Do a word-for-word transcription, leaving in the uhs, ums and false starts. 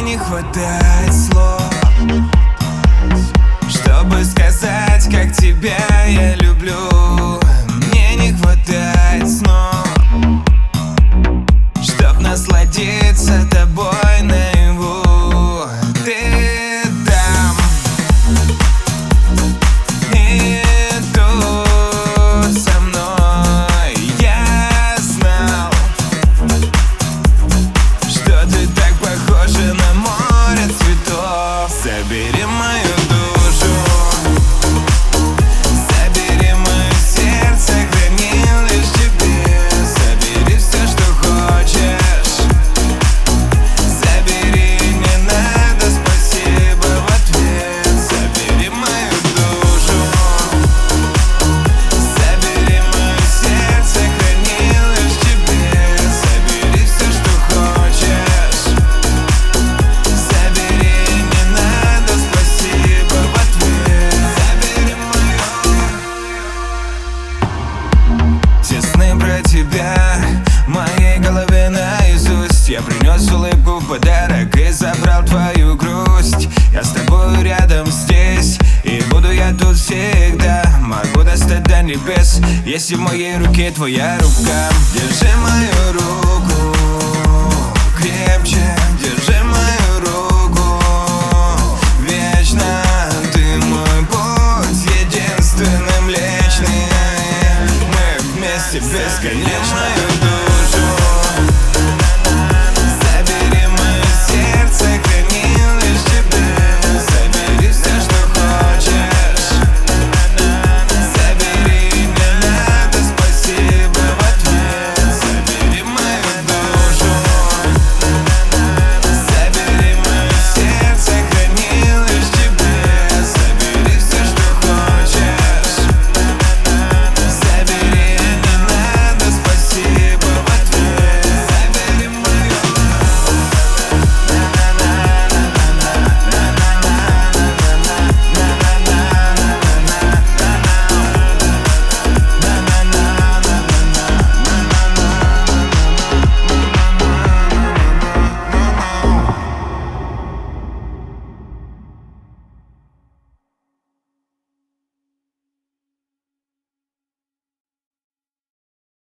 не хватает слов, чтобы сказать, как тебя я люблю. Мне не хватает снов, чтоб насладиться тобой наяву. Ты там и тут со мной. Я знал, что ты так похожа на море цветов. Забери мою душу, забери мое сердце, хранил лишь тебе. Забери все, что хочешь, забери, не надо спасибо в ответ. Забери мою душу, забери мое сердце, хранил лишь тебе. Забери все, что хочешь, забери, не надо спасибо в ответ. Забери мое. Все сны про тебя в моей голове наизусть. Я принес улыбку в подарок и забрал твою грусть. Я с тобой рядом здесь, и буду я тут всегда. Могу достать до небес, если в моей руке твоя рука. Держи мою руку крепко.